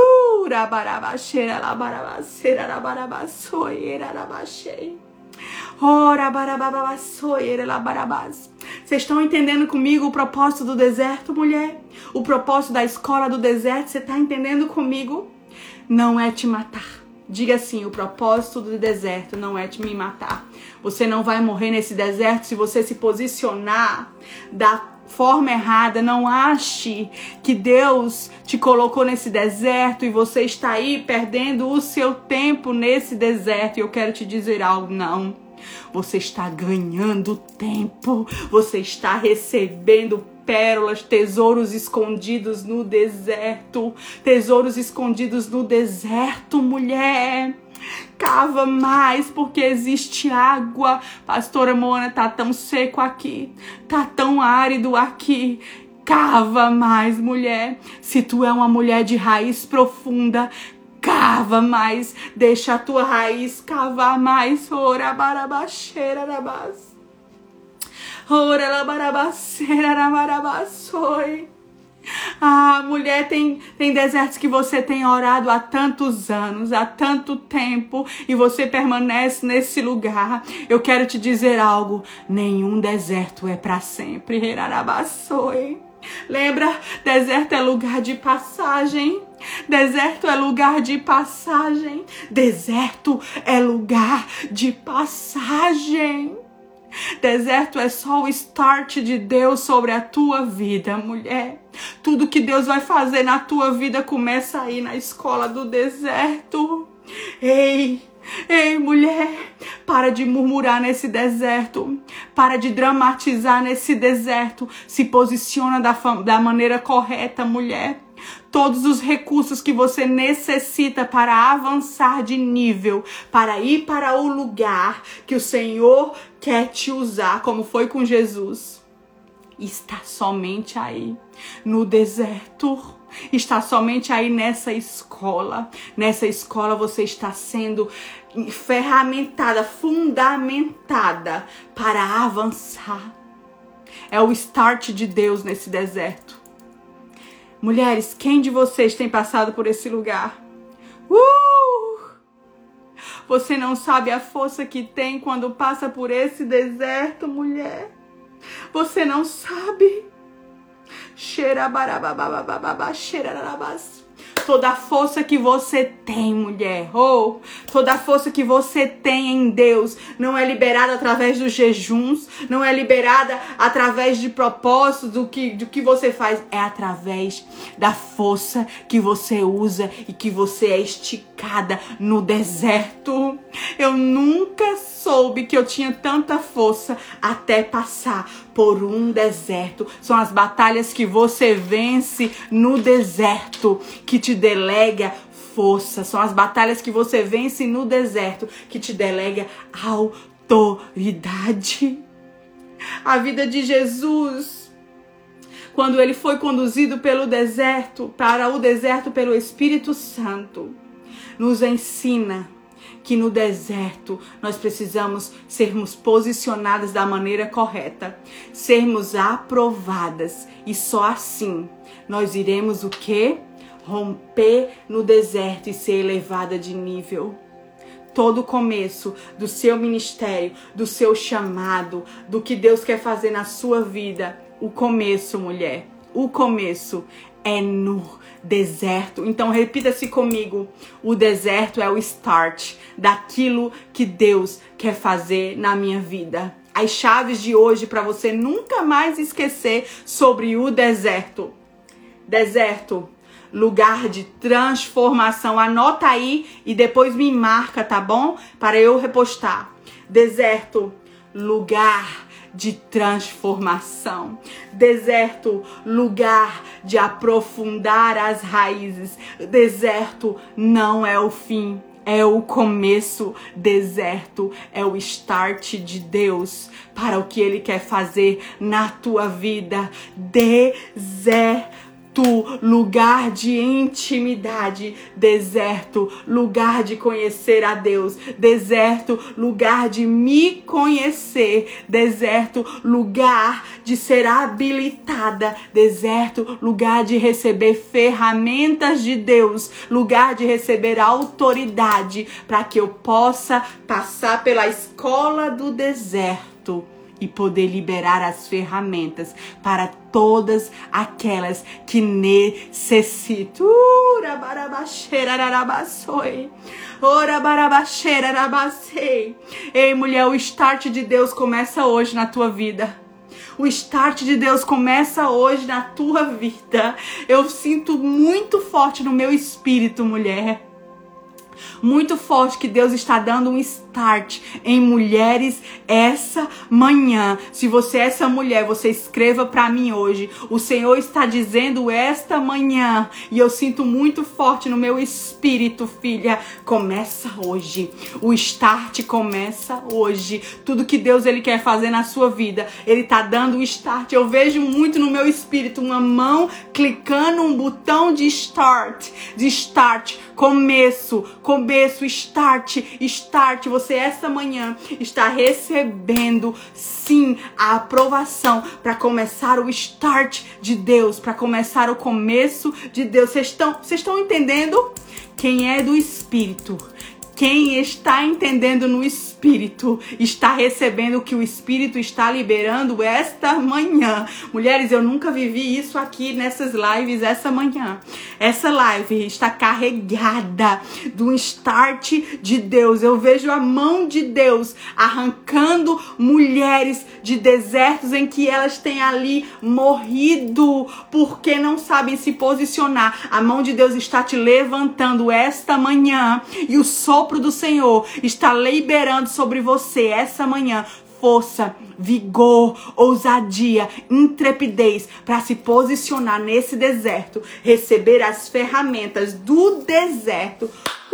Vocês estão entendendo comigo o propósito do deserto, mulher? O propósito da escola do deserto, você está entendendo comigo? Não é te matar. Diga assim, o propósito do deserto não é te me matar. Você não vai morrer nesse deserto se você se posicionar da forma errada. Não ache que Deus te colocou nesse deserto e você está aí perdendo o seu tempo nesse deserto. E eu quero te dizer algo, não. Você está ganhando tempo, você está recebendo pérolas, tesouros escondidos no deserto. Tesouros escondidos no deserto, mulher. Cava mais, porque existe água. Pastora Mona, tá tão seco aqui, tá tão árido aqui. Cava mais, mulher. Se tu é uma mulher de raiz profunda, cava mais, deixa a tua raiz cavar mais. Ora barabaxeira rabas. Ora labarabaceira rabarabaçoi. Ah, mulher, tem desertos que você tem orado há tantos anos, há tanto tempo, e você permanece nesse lugar. Eu quero te dizer algo, nenhum deserto é para sempre. Lembra? Deserto é lugar de passagem. Deserto é lugar de passagem. Deserto é lugar de passagem. Deserto é só o start de Deus sobre a tua vida, mulher. Tudo que Deus vai fazer na tua vida começa aí na escola do deserto. Ei, mulher, para de murmurar nesse deserto. Para de dramatizar nesse deserto. Se posiciona da maneira correta, mulher. Todos os recursos que você necessita para avançar de nível, para ir para o lugar que o Senhor quer te usar, como foi com Jesus, está somente aí, no deserto. Está somente aí nessa escola. Nessa escola você está sendo ferramentada, fundamentada para avançar. É o start de Deus nesse deserto. Mulheres, quem de vocês tem passado por esse lugar? Você não sabe a força que tem quando passa por esse deserto, mulher. Você não sabe. Toda a força que você tem, mulher, toda a força que você tem em Deus não é liberada através dos jejuns, não é liberada através de propósitos do que você faz, é através da força que você usa e que você é esticada no deserto. Eu nunca soube que eu tinha tanta força até passar por um deserto. São as batalhas que você vence no deserto que te delega força. São as batalhas que você vence no deserto que te delega autoridade. A vida de Jesus, quando ele foi conduzido pelo deserto, para o deserto pelo Espírito Santo, nos ensina que no deserto nós precisamos sermos posicionadas da maneira correta, sermos aprovadas, e só assim nós iremos o quê? Romper no deserto e ser elevada de nível. todo começo do seu ministério, do seu chamado, do que Deus quer fazer na sua vida, o começo, mulher, o começo é no deserto. Então repita-se comigo: o deserto é o start daquilo que Deus quer fazer na minha vida. As chaves de hoje para você nunca mais esquecer sobre o deserto. Deserto, lugar de transformação. Anota aí e depois me marca, tá bom? Para eu repostar. Deserto, lugar de transformação. Deserto, lugar de aprofundar as raízes. Deserto não é o fim, é o começo. Deserto é o start de Deus para o que Ele quer fazer na tua vida. Deserto, lugar de intimidade. Deserto, lugar de conhecer a Deus. Deserto, lugar de me conhecer. Deserto, lugar de ser habilitada. Deserto, lugar de receber ferramentas de Deus. Lugar de receber autoridade para que eu possa passar pela escola do deserto e poder liberar as ferramentas para todas aquelas que necessitam. Ei, mulher, o start de Deus começa hoje na tua vida. O start de Deus começa hoje na tua vida. Eu sinto muito forte no meu espírito, mulher. Muito forte que Deus está dando um start em mulheres essa manhã. Se você é essa mulher, você escreva para mim hoje. O Senhor está dizendo esta manhã, e eu sinto muito forte no meu espírito, filha, começa hoje. O start começa hoje. Tudo que Deus ele quer fazer na sua vida, Ele está dando um start. Eu vejo muito no meu espírito uma mão clicando um botão de start, começo, start. Você essa manhã está recebendo sim a aprovação para começar o start de Deus, para começar o começo de Deus. Vocês estão entendendo? Quem é do Espírito, quem está entendendo no Espírito, está recebendo o que o Espírito está liberando esta manhã. Mulheres, eu nunca vivi isso aqui nessas lives essa manhã. Essa live está carregada do start de Deus. Eu vejo a mão de Deus arrancando mulheres de desertos em que elas têm ali morrido porque não sabem se posicionar. A mão de Deus está te levantando esta manhã e o sopro do Senhor está liberando sobre você essa manhã força, vigor, ousadia, intrepidez para se posicionar nesse deserto, receber as ferramentas do deserto.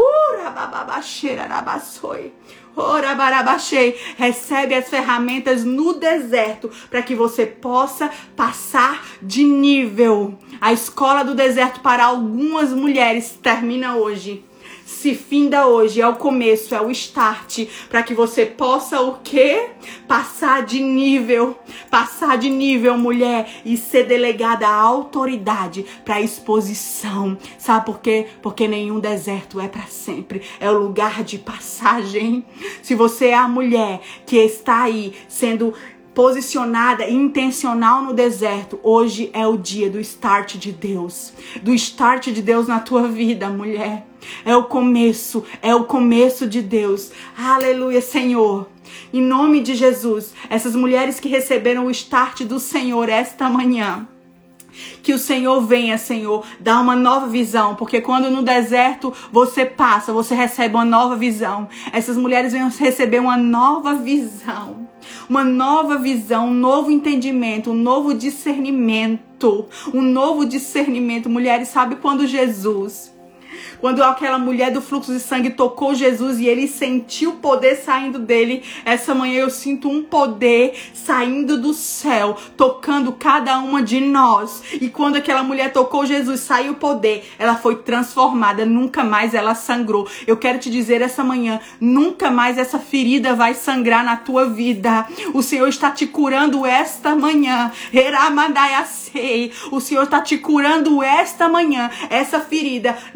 Recebe as ferramentas no deserto para que você possa passar de nível. A escola do deserto para algumas mulheres termina hoje. Se finda hoje, é o começo, é o start, para que você possa o quê? Passar de nível, mulher, e ser delegada à autoridade para exposição. Sabe por quê? Porque nenhum deserto é para sempre, é o lugar de passagem. Se você é a mulher que está aí sendo posicionada e intencional no deserto, hoje é o dia do start de Deus. Do start de Deus na tua vida, mulher. É o começo de Deus. Aleluia, Senhor. Em nome de Jesus, essas mulheres que receberam o start do Senhor esta manhã, que o Senhor venha, Senhor, dar uma nova visão, porque quando no deserto você passa, você recebe uma nova visão. Essas mulheres venham receber uma nova visão, um novo entendimento, um novo discernimento, Mulheres, sabe quando aquela mulher do fluxo de sangue tocou Jesus e ele sentiu o poder saindo dele, essa manhã eu sinto um poder saindo do céu, tocando cada uma de nós. E quando aquela mulher tocou Jesus, saiu o poder, ela foi transformada, nunca mais ela sangrou. Eu quero te dizer essa manhã, nunca mais essa ferida vai sangrar na tua vida. O Senhor está te curando esta manhã. O Senhor está te curando esta manhã. Essa ferida nunca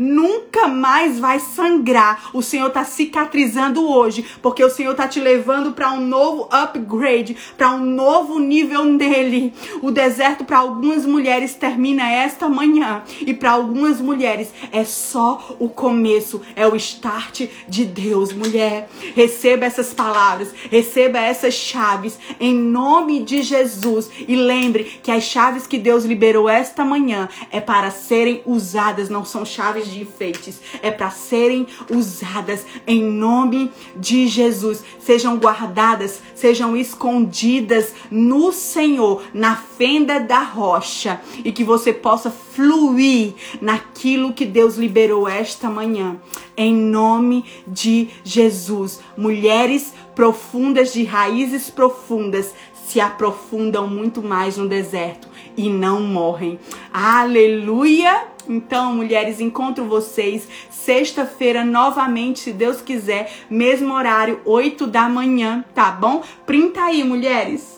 nunca mais vai sangrar. O Senhor está cicatrizando hoje, porque o Senhor está te levando para um novo upgrade, para um novo nível nele. O deserto para algumas mulheres termina esta manhã, e para algumas mulheres é só o começo, é o start de Deus. Mulher, receba essas palavras, receba essas chaves em nome de Jesus, e lembre que as chaves que Deus liberou esta manhã é para serem usadas, não são chaves de enfeites, é para serem usadas em nome de Jesus. Sejam guardadas, sejam escondidas no Senhor, na fenda da rocha, e que você possa fluir naquilo que Deus liberou esta manhã, em nome de Jesus. Mulheres profundas, de raízes profundas, se aprofundam muito mais no deserto e não morrem. Aleluia! Então, mulheres, encontro vocês sexta-feira novamente, se Deus quiser, mesmo horário, 8 da manhã, tá bom? Printa aí, mulheres.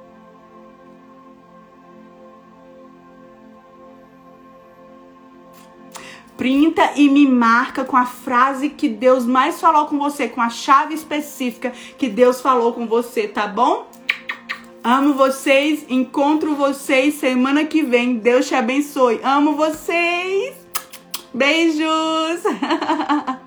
Printa e me marca com a frase que Deus mais falou com você, com a chave específica que Deus falou com você, tá bom? Amo vocês, encontro vocês semana que vem. Deus te abençoe. Amo vocês. Beijos.